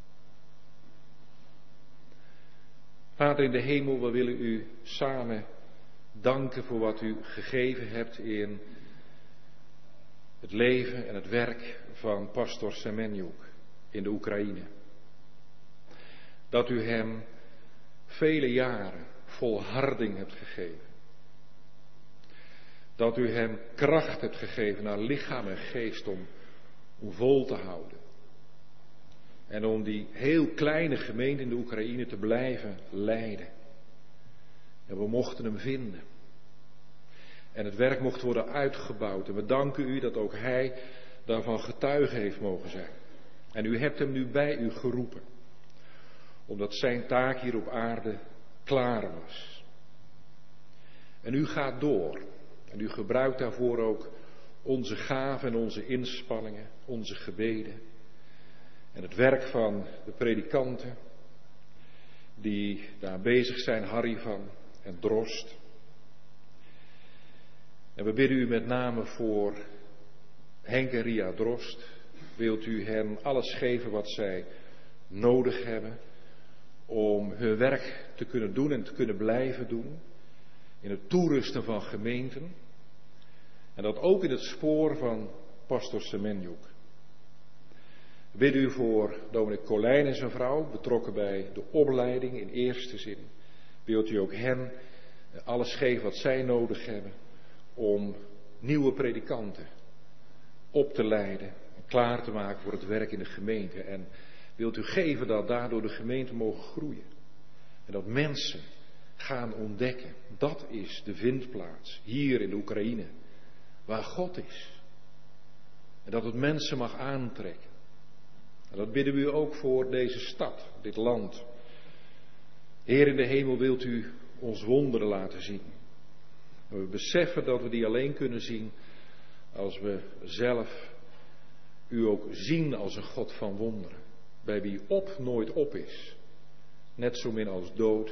Vader in de hemel, we willen u samen danken voor wat u gegeven hebt in het leven en het werk van pastor Semenjuk in de Oekraïne. Dat u hem vele jaren volharding hebt gegeven. Dat u hem kracht hebt gegeven naar lichaam en geest om, om vol te houden. En om die heel kleine gemeente in de Oekraïne te blijven leiden. En we mochten hem vinden. En het werk mocht worden uitgebouwd. En we danken u dat ook hij daarvan getuige heeft mogen zijn. En u hebt hem nu bij u geroepen. Omdat zijn taak hier op aarde klaar was. En u gaat door. En u gebruikt daarvoor ook onze gaven en onze inspanningen, onze gebeden. En het werk van de predikanten die daar bezig zijn, Harry van en Drost. En we bidden u met name voor Henk en Ria Drost. Wilt u hen alles geven wat zij nodig hebben om hun werk te kunnen doen en te kunnen blijven doen. In het toerusten van gemeenten. En dat ook in het spoor van pastor Semenjuk. We bidden u voor dominee Colijn en zijn vrouw, betrokken bij de opleiding in eerste zin. Wilt u ook hen alles geeft wat zij nodig hebben om nieuwe predikanten op te leiden en klaar te maken voor het werk in de gemeente. En wilt u geven dat daardoor de gemeente mogen groeien. En dat mensen gaan ontdekken, dat is de vindplaats hier in de Oekraïne, waar God is. En dat het mensen mag aantrekken. En dat bidden we u ook voor deze stad, dit land. Heer in de hemel, wilt u ons wonderen laten zien. En we beseffen dat we die alleen kunnen zien als we zelf u ook zien als een God van wonderen. Bij wie op nooit op is. Net zo min als dood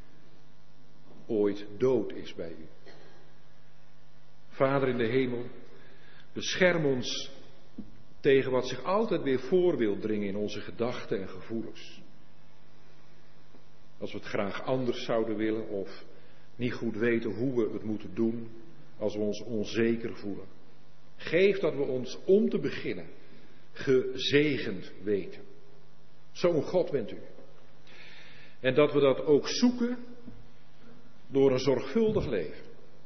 ooit dood is bij u. Vader in de hemel, bescherm ons tegen wat zich altijd weer voor wil dringen in onze gedachten en gevoelens. Als we het graag anders zouden willen of niet goed weten hoe we het moeten doen, als we ons onzeker voelen. Geef dat we ons om te beginnen gezegend weten. Zo'n God bent u. En dat we dat ook zoeken door een zorgvuldig leven.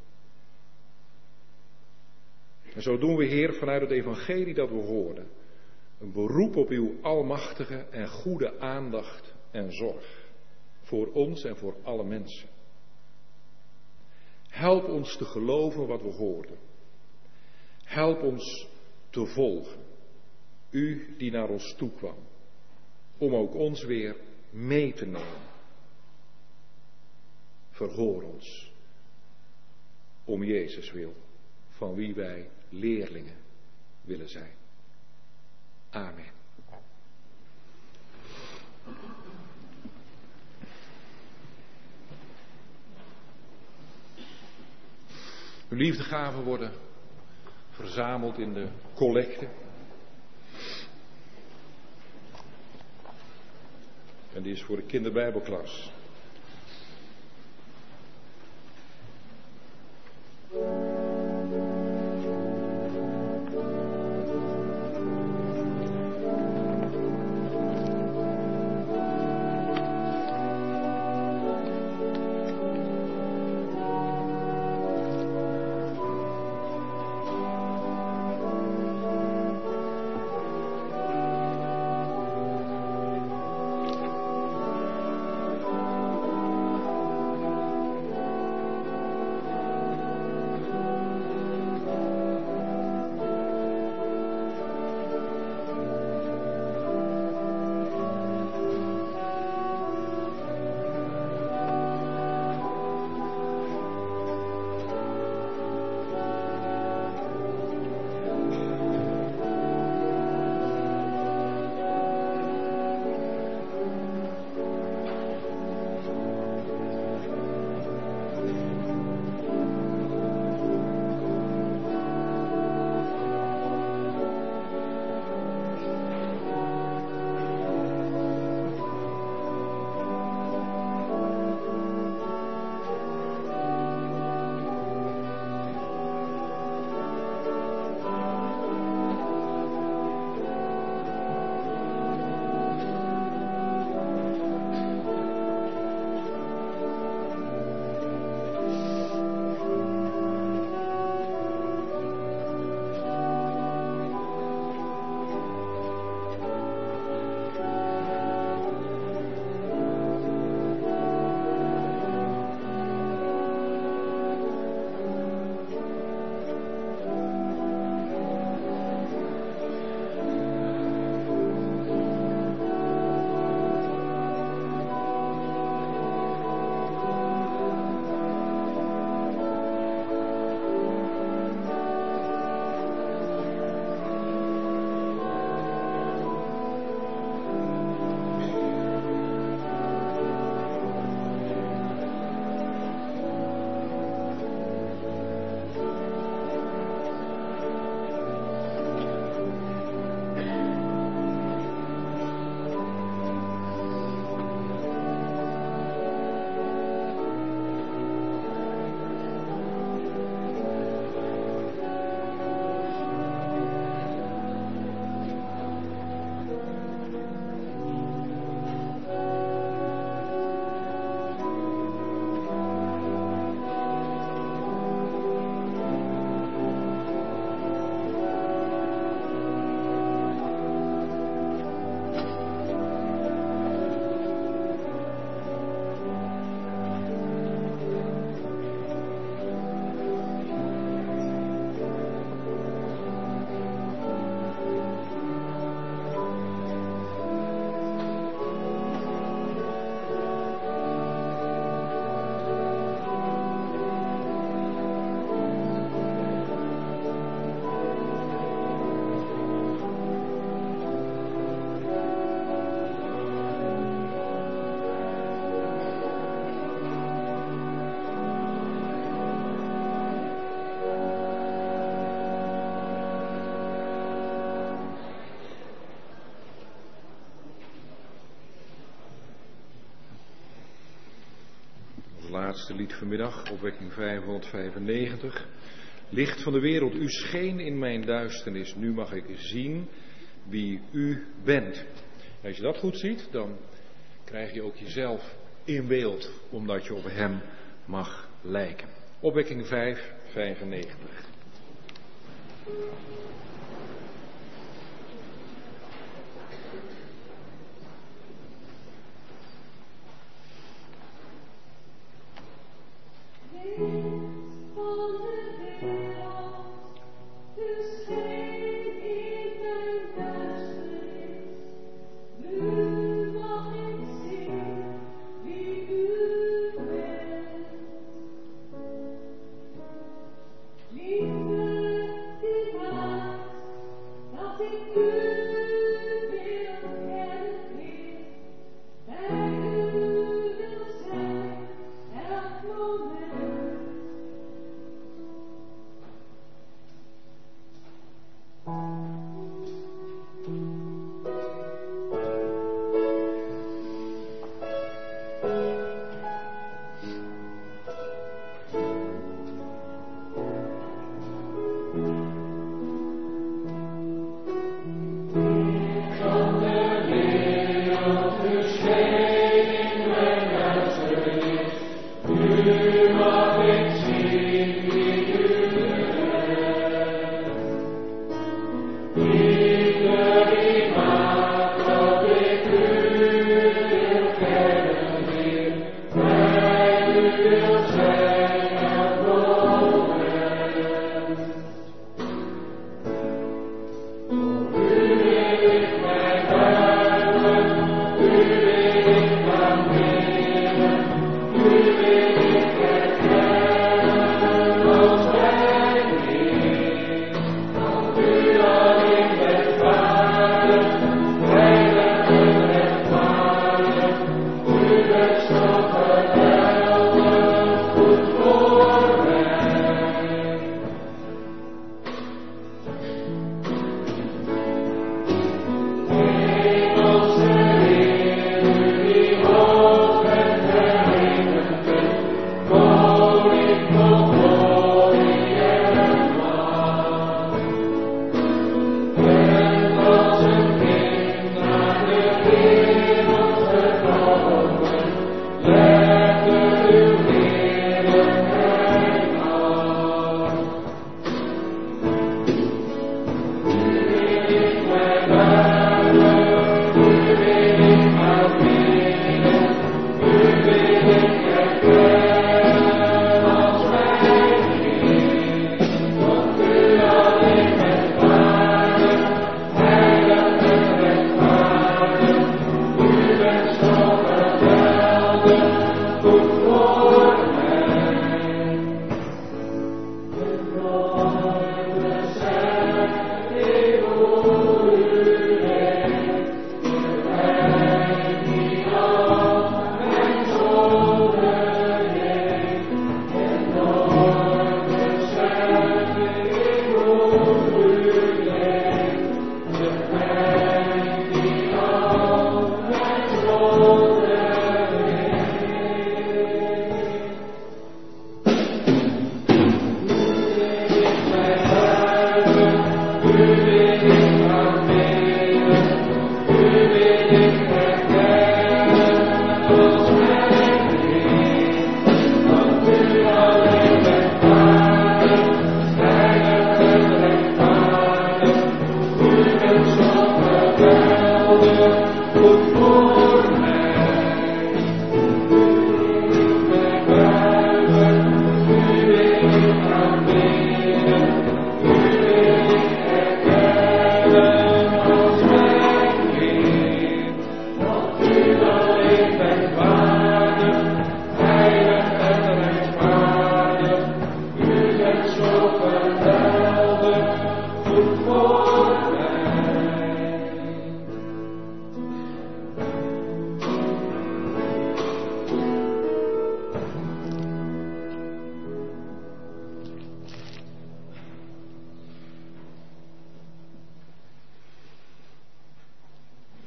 En zo doen we, Heer, vanuit het evangelie dat we hoorden, een beroep op uw almachtige en goede aandacht en zorg. Voor ons en voor alle mensen. Help ons te geloven wat we hoorden. Help ons te volgen. U die naar ons toe kwam. Om ook ons weer mee te nemen. Verhoor ons. Om Jezus wil. Van wie wij leerlingen willen zijn. Amen. Uw liefdegaven worden verzameld in de collecte. En die is voor de kinderbijbelklas. laatste lied vanmiddag, opwekking vijfhonderdvijfennegentig. Licht van de wereld, u scheen in mijn duisternis, nu mag ik zien wie u bent. En als je dat goed ziet, dan krijg je ook jezelf in beeld, omdat je op hem mag lijken. Opwekking vijf vijfennegentig.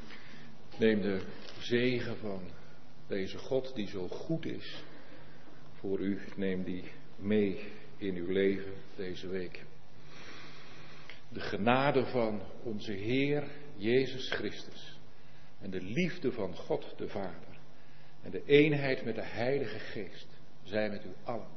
Neem de zegen van deze God die zo goed is voor u. Neem die mee in uw leven deze week. De genade van onze Heer Jezus Christus en de liefde van God de Vader en de eenheid met de Heilige Geest zijn met u allen.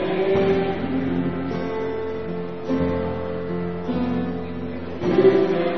Amen.